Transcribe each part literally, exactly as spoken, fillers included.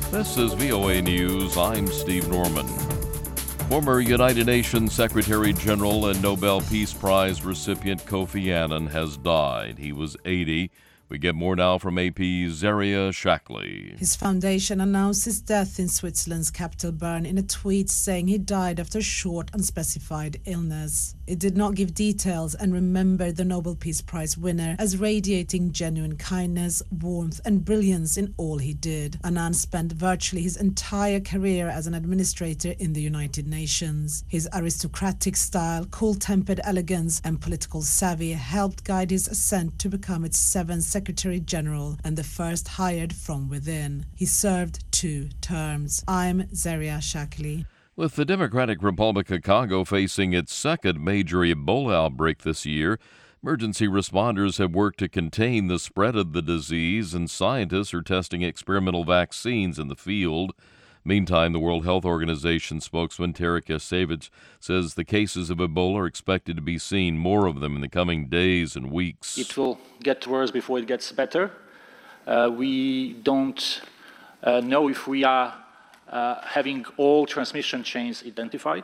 This is V O A News. I'm Steve Norman. Former United Nations Secretary General and Nobel Peace Prize recipient Kofi Annan has died. He was eighty. We get more now from A P's Zaria Shackley. His foundation announced his death in Switzerland's capital Bern in a tweet saying he died after a short, unspecified illness. It did not give details and remembered the Nobel Peace Prize winner as radiating genuine kindness, warmth and brilliance in all he did. Annan spent virtually his entire career as an administrator in the United Nations. His aristocratic style, cool-tempered elegance and political savvy helped guide his ascent to become its seventh Secretary General and the first hired from within. He served two terms. I'm Zaria Shackley. With the Democratic Republic of Congo facing its second major Ebola outbreak this year, emergency responders have worked to contain the spread of the disease, and scientists are testing experimental vaccines in the field. Meantime, the World Health Organization spokesman Tarik Jasarevic says the cases of Ebola are expected to be seen, more of them in the coming days and weeks. It will get worse before it gets better. Uh, we don't uh, know if we are uh, having all transmission chains identified.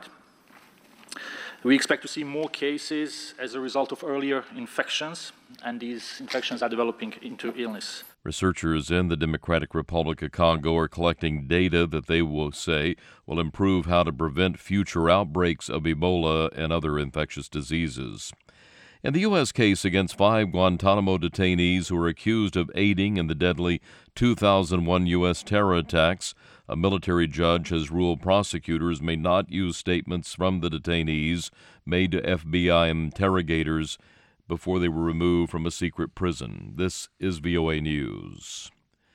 We expect to see more cases as a result of earlier infections, and these infections are developing into illness. Researchers in the Democratic Republic of Congo are collecting data that they will say will improve how to prevent future outbreaks of Ebola and other infectious diseases. In the U S case against five Guantanamo detainees who are accused of aiding in the deadly two thousand one U S terror attacks, a military judge has ruled prosecutors may not use statements from the detainees made to F B I interrogators before they were removed from a secret prison. This is V O A News.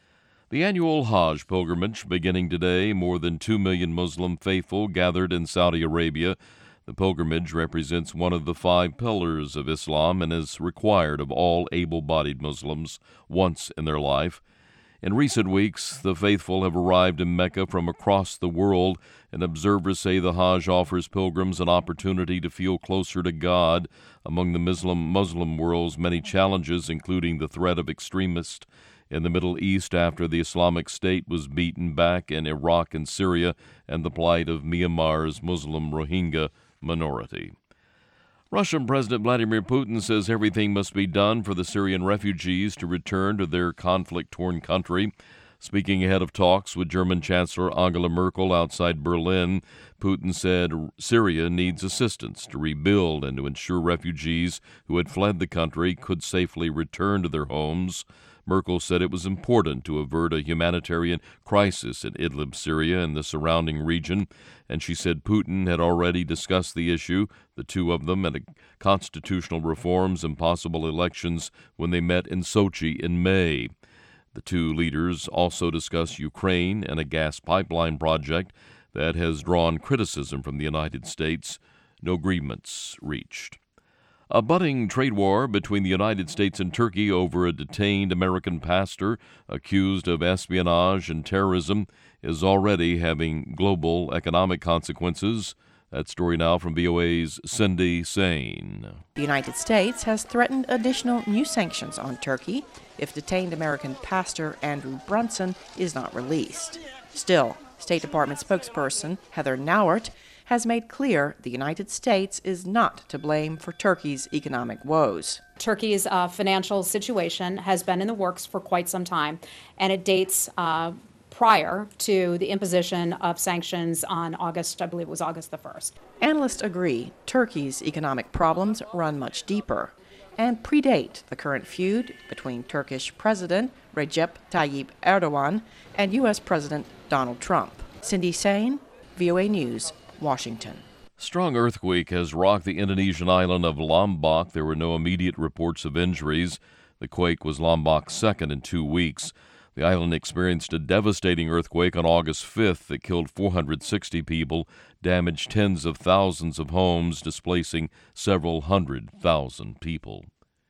The annual Hajj pilgrimage beginning today, more than two million Muslim faithful gathered in Saudi Arabia. The pilgrimage represents one of the five pillars of Islam and is required of all able-bodied Muslims once in their life. In recent weeks, the faithful have arrived in Mecca from across the world, and observers say the Hajj offers pilgrims an opportunity to feel closer to God. Among the Muslim Muslim world's many challenges, including the threat of extremists in the Middle East after the Islamic State was beaten back in Iraq and Syria, and the plight of Myanmar's Muslim Rohingya minority. Russian President Vladimir Putin says everything must be done for the Syrian refugees to return to their conflict-torn country. Speaking ahead of talks with German Chancellor Angela Merkel outside Berlin, Putin said Syria needs assistance to rebuild and to ensure refugees who had fled the country could safely return to their homes. Merkel said it was important to avert a humanitarian crisis in Idlib, Syria, and the surrounding region, and she said Putin had already discussed the issue, the two of them, and constitutional reforms and possible elections when they met in Sochi in May. The two leaders also discussed Ukraine and a gas pipeline project that has drawn criticism from the United States. No agreements reached. A budding trade war between the United States and Turkey over a detained American pastor accused of espionage and terrorism is already having global economic consequences. That story now from V O A's Cindy Sain. The United States has threatened additional new sanctions on Turkey if detained American pastor Andrew Brunson is not released. Still, State Department spokesperson Heather Nauert has made clear the United States is not to blame for Turkey's economic woes. Turkey's uh, financial situation has been in the works for quite some time, and it dates uh, prior to the imposition of sanctions on August, I believe it was August the first. Analysts agree Turkey's economic problems run much deeper and predate the current feud between Turkish President Recep Tayyip Erdogan and U S President Donald Trump. Cindy Sain, V O A News, Washington. Strong earthquake has rocked the Indonesian island of Lombok. There were no immediate reports of injuries. The quake was Lombok's second in two weeks. The island experienced a devastating earthquake on August fifth that killed four hundred sixty people, damaged tens of thousands of homes, displacing several hundred thousand people.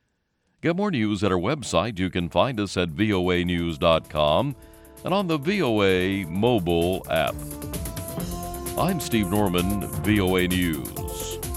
Get more news at our website. You can find us at V O A news dot com and on the V O A mobile app. I'm Steve Norman, V O A News.